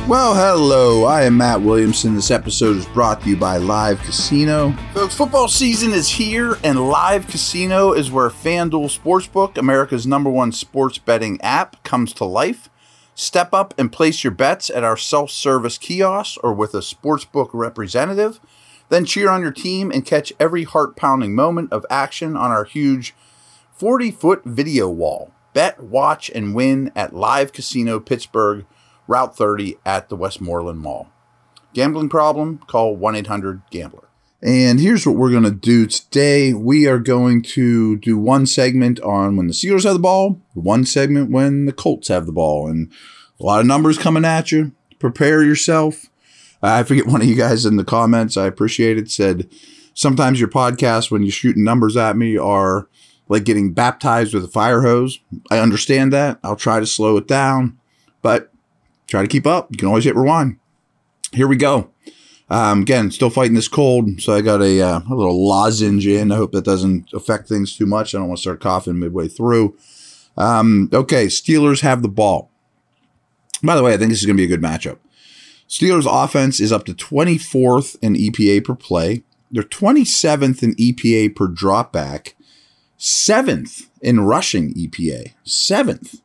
Well, hello, I am Matt Williamson. This episode is brought to you by Live Casino. Folks, football season is here, and Live Casino is where FanDuel Sportsbook, America's #1 sports betting app, comes to life. Step up and place your bets at our self-service kiosks or with a sportsbook representative. Then cheer on your team and catch every heart-pounding moment of action on our huge 40-foot video wall. Bet, watch, and win at Live Casino Pittsburgh, Route 30 at the Westmoreland Mall. Gambling problem? Call 1-800-GAMBLER. And here's what we're going to do today. We are going to do one segment on when the Steelers have the ball, one segment when the Colts have the ball, and a lot of numbers coming at you. Prepare yourself. I forget, one of you guys in the comments, I appreciate it, said sometimes your podcasts, when you're shooting numbers at me, are like getting baptized with a fire hose. I understand that. I'll try to slow it down, but try to keep up. You can always hit rewind. Here we go. Again, still fighting this cold, so I got a little lozenge in. I hope that doesn't affect things too much. I don't want to start coughing midway through. Okay, Steelers have the ball. By the way, I think this is going to be a good matchup. Steelers offense is up to 24th in EPA per play. They're 27th in EPA per dropback. 7th in rushing EPA. 7th.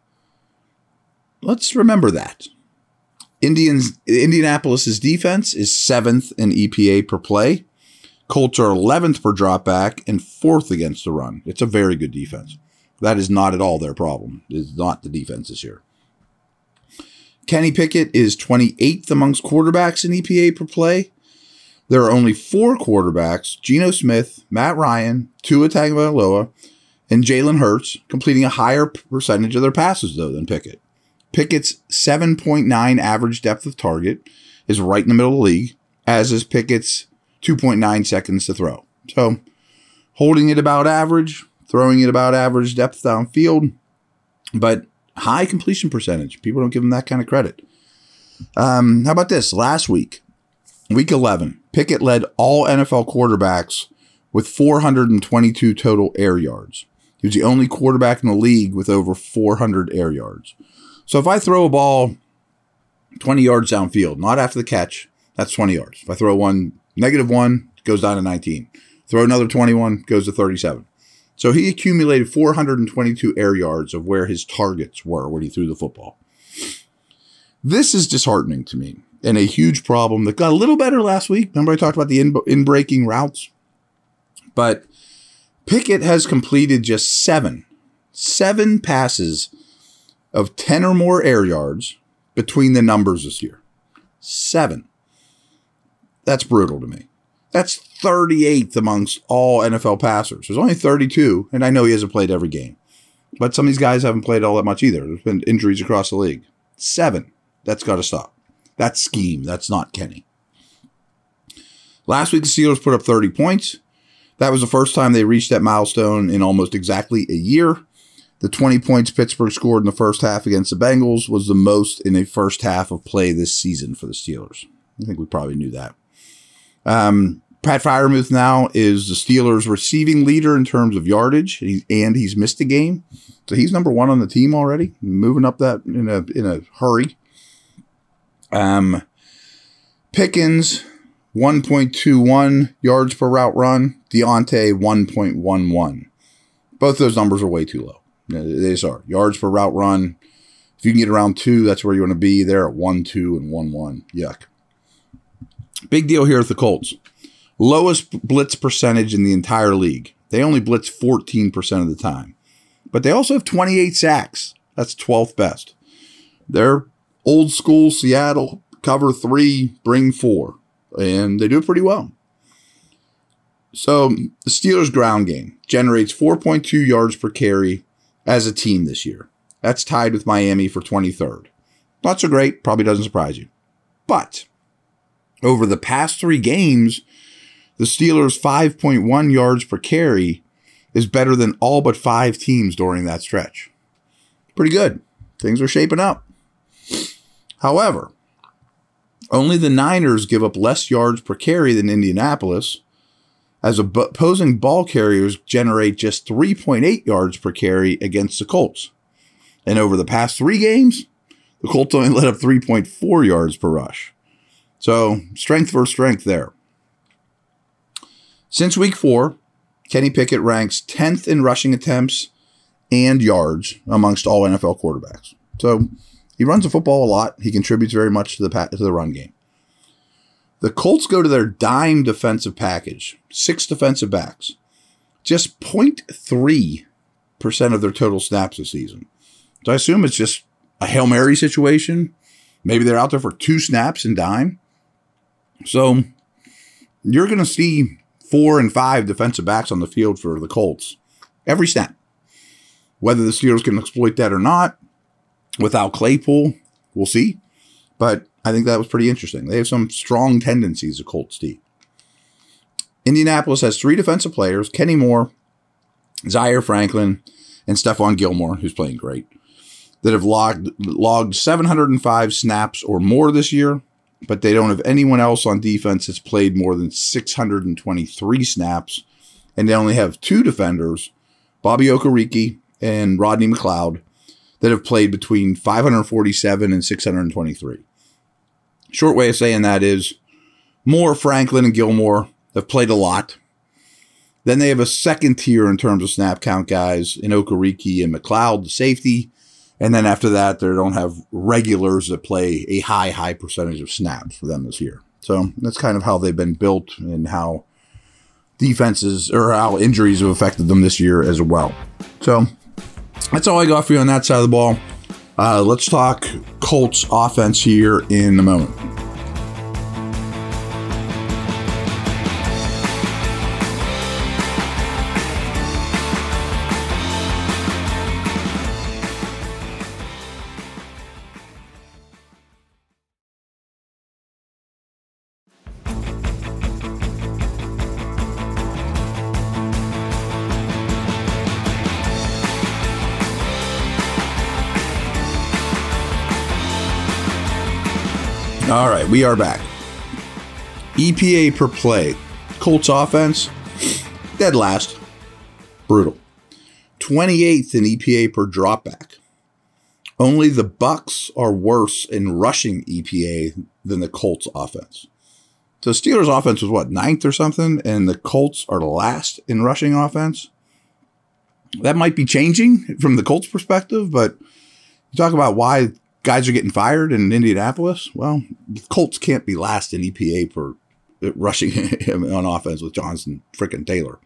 Let's remember that. Indianapolis's defense is 7th in EPA per play. Colts are 11th per dropback and 4th against the run. It's a very good defense. That is not at all their problem. It's not the defense this year. Kenny Pickett is 28th amongst quarterbacks in EPA per play. There are only 4 quarterbacks, Geno Smith, Matt Ryan, Tua Tagovailoa, and Jalen Hurts, completing a higher percentage of their passes, though, than Pickett. Pickett's 7.9 average depth of target is right in the middle of the league, as is Pickett's 2.9 seconds to throw. So, holding it about average, throwing it about average depth downfield, but high completion percentage. People don't give him that kind of credit. How about this? Last week, week 11, Pickett led all NFL quarterbacks with 422 total air yards. He was the only quarterback in the league with over 400 air yards. So if I throw a ball 20 yards downfield, not after the catch, that's 20 yards. If I throw one, -1, it goes down to 19. Throw another 21, goes to 37. So he accumulated 422 air yards of where his targets were when he threw the football. This is disheartening to me, and a huge problem that got a little better last week. Remember I talked about the in-breaking routes? But Pickett has completed just 7 passes of 10 or more air yards between the numbers this year. 7. That's brutal to me. That's 38th amongst all NFL passers. There's only 32, and I know he hasn't played every game. But some of these guys haven't played all that much either. There's been injuries across the league. 7. That's got to stop. That's scheme. That's not Kenny. Last week, the Steelers put up 30 points. That was the first time they reached that milestone in almost exactly a year. The 20 points Pittsburgh scored in the first half against the Bengals was the most in a first half of play this season for the Steelers. I think we probably knew that. Pat Freiermuth now is the Steelers' receiving leader in terms of yardage, and he's missed a game. So he's number 1 on the team already, moving up that in a hurry. Pickens, 1.21 yards per route run. Deontay, 1.11. Both those numbers are way too low. They just are. Yards per route run. If you can get around 2, that's where you want to be. They're at 1, 2, and 1, 1. Yuck. Big deal here with the Colts. Lowest blitz percentage in the entire league. They only blitz 14% of the time. But they also have 28 sacks. That's 12th best. They're old school Seattle, cover 3, bring 4. And they do it pretty well. So the Steelers' ground game generates 4.2 yards per carry as a team this year. That's tied with Miami for 23rd. Not so great, probably doesn't surprise you. But over the past 3 games, the Steelers' 5.1 yards per carry is better than all but 5 teams during that stretch. Pretty good. Things are shaping up. However, only the Niners give up less yards per carry than Indianapolis, as opposing ball carriers generate just 3.8 yards per carry against the Colts. And over the past 3 games, The Colts only let up 3.4 yards per rush. So strength for strength there. Since week 4, Kenny Pickett ranks 10th in rushing attempts and yards amongst all NFL quarterbacks. So he runs the football a lot. He contributes very much to the run game. The Colts go to their dime defensive package, 6 defensive backs, just 0.3% of their total snaps this season. So I assume it's just a Hail Mary situation. Maybe they're out there for 2 snaps in dime. So you're going to see 4 and 5 defensive backs on the field for the Colts every snap. Whether the Steelers can exploit that or not, without Claypool, we'll see. But I think that was pretty interesting. They have some strong tendencies, the Colts team. Indianapolis has 3 defensive players, Kenny Moore, Zaire Franklin, and Stephon Gilmore, who's playing great, that have logged 705 snaps or more this year, but they don't have anyone else on defense that's played more than 623 snaps, and they only have 2 defenders, Bobby Okereke and Rodney McLeod, that have played between 547 and 623. Short way of saying that is Moore, Franklin, and Gilmore have played a lot. Then they have a second tier in terms of snap count guys in Okereke and McLeod, the safety. And then after that, they don't have regulars that play a high percentage of snaps for them this year. So that's kind of how they've been built and how defenses or how injuries have affected them this year as well. So that's all I got for you on that side of the ball. Let's talk Colts offense here in a moment. All right, we are back. EPA per play. Colts offense, dead last. Brutal. 28th in EPA per dropback. Only the Bucs are worse in rushing EPA than the Colts offense. So Steelers offense was what, 9th or something? And the Colts are last in rushing offense. That might be changing from the Colts perspective, but you talk about why guys are getting fired in Indianapolis. Well, the Colts can't be last in EPA for rushing him on offense with Johnson frickin' Taylor.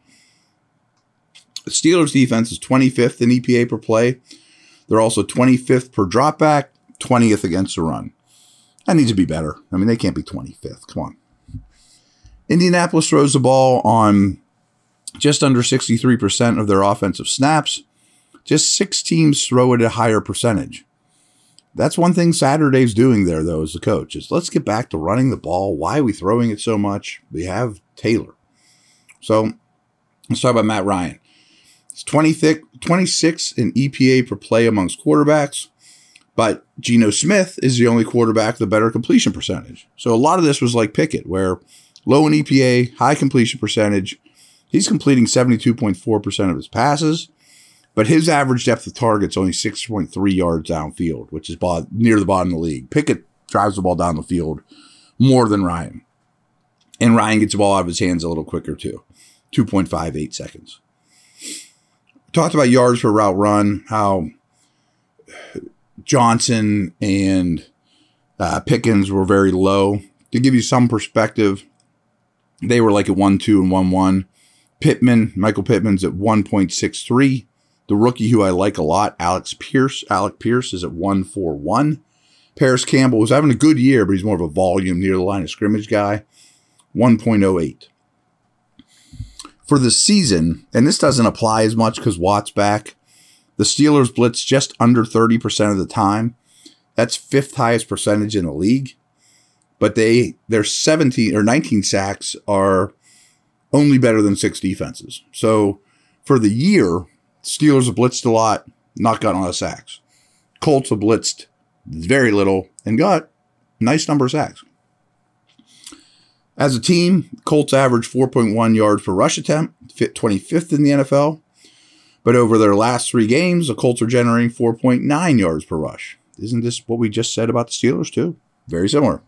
The Steelers defense is 25th in EPA per play. They're also 25th per dropback, 20th against the run. That needs to be better. I mean, they can't be 25th. Come on. Indianapolis throws the ball on just under 63% of their offensive snaps. Just 6 teams throw it at a higher percentage. That's one thing Saturday's doing there, though, as the coach, is let's get back to running the ball. Why are we throwing it so much? We have Taylor. So let's talk about Matt Ryan. It's 26 in EPA per play amongst quarterbacks, but Geno Smith is the only quarterback with a better completion percentage. So a lot of this was like Pickett, where low in EPA, high completion percentage. He's completing 72.4% of his passes. But his average depth of target is only 6.3 yards downfield, which is near the bottom of the league. Pickett drives the ball down the field more than Ryan. And Ryan gets the ball out of his hands a little quicker, too. 2.58 seconds. Talked about yards per route run, how Johnson and Pickens were very low. To give you some perspective, they were like at 1.2 and 1.1. Michael Pittman's at 1.63. The rookie who I like a lot, Alec Pierce is at 1.41. Paris Campbell was having a good year, but he's more of a volume near the line of scrimmage guy, 1.08. For the season, and this doesn't apply as much because Watt's back, the Steelers blitz just under 30% of the time. That's 5th highest percentage in the league. But their 17 or 19 sacks are only better than 6 defenses. So for the year, Steelers have blitzed a lot, not gotten a lot of sacks. Colts have blitzed very little and got a nice number of sacks. As a team, Colts average 4.1 yards per rush attempt, 25th in the NFL. But over their last 3 games, the Colts are generating 4.9 yards per rush. Isn't this what we just said about the Steelers too? Very similar.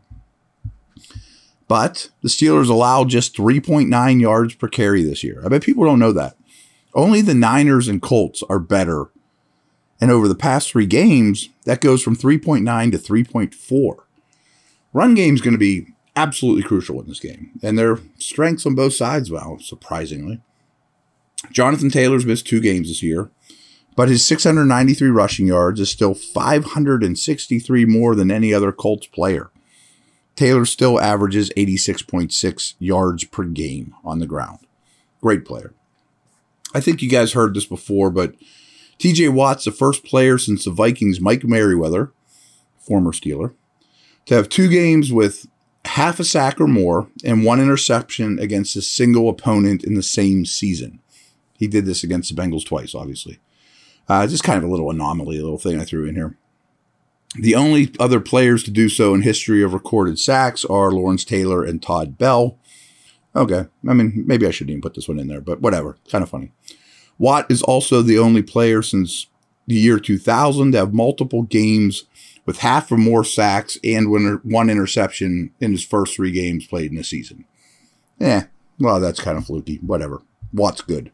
But the Steelers allowed just 3.9 yards per carry this year. I bet people don't know that. Only the Niners and Colts are better. And over the past 3 games, that goes from 3.9 to 3.4. Run game is going to be absolutely crucial in this game. And their strengths on both sides, well, surprisingly. Jonathan Taylor's missed 2 games this year, but his 693 rushing yards is still 563 more than any other Colts player. Taylor still averages 86.6 yards per game on the ground. Great player. I think you guys heard this before, but TJ Watt's the first player since the Vikings' Mike Merriweather, former Steeler, to have 2 games with half a sack or more and 1 interception against a single opponent in the same season. He did this against the Bengals twice, obviously. Just kind of a little anomaly, a little thing I threw in here. The only other players to do so in history of recorded sacks are Lawrence Taylor and Todd Bell. Okay, I mean, maybe I shouldn't even put this one in there, but whatever. Kind of funny. Watt is also the only player since the year 2000 to have multiple games with half or more sacks and 1 interception in his first 3 games played in a season. Well, that's kind of fluky. Whatever. Watt's good.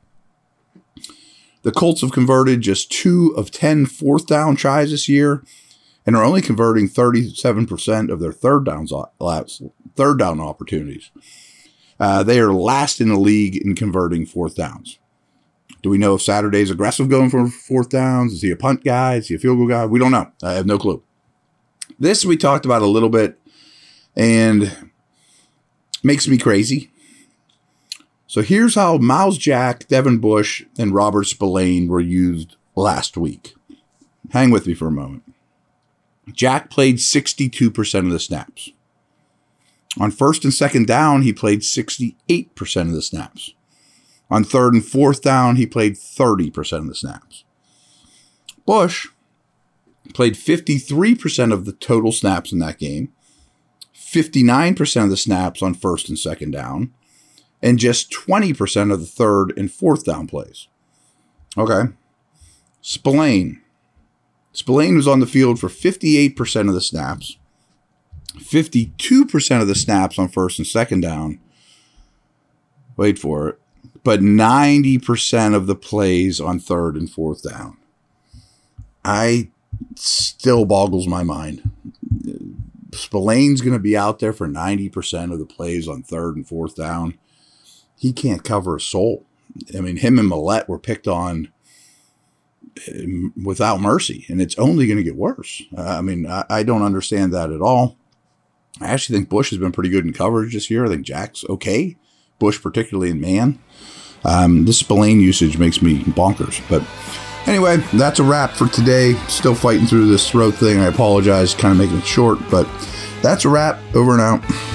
The Colts have converted just 2 of 10 fourth down tries this year and are only converting 37% of their third down opportunities. They are last in the league in converting fourth downs. Do we know if Saturday's aggressive going for fourth downs? Is he a punt guy? Is he a field goal guy? We don't know. I have no clue. This we talked about a little bit and makes me crazy. So here's how Myles Jack, Devin Bush, and Robert Spillane were used last week. Hang with me for a moment. Jack played 62% of the snaps. On first and second down, he played 68% of the snaps. On third and fourth down, he played 30% of the snaps. Bush played 53% of the total snaps in that game, 59% of the snaps on first and second down, and just 20% of the third and fourth down plays. Okay. Spillane was on the field for 58% of the snaps, 52% of the snaps on first and second down. Wait for it. But 90% of the plays on third and fourth down. I still boggles my mind. Spillane's going to be out there for 90% of the plays on third and fourth down. He can't cover a soul. I mean, him and Millette were picked on without mercy, and it's only going to get worse. I don't understand that at all. I actually think Bush has been pretty good in coverage this year. I think Jack's okay. Bush, particularly in man. This Spillane usage makes me bonkers. But anyway, that's a wrap for today. Still fighting through this throat thing. I apologize, kind of making it short, but that's a wrap. Over and out.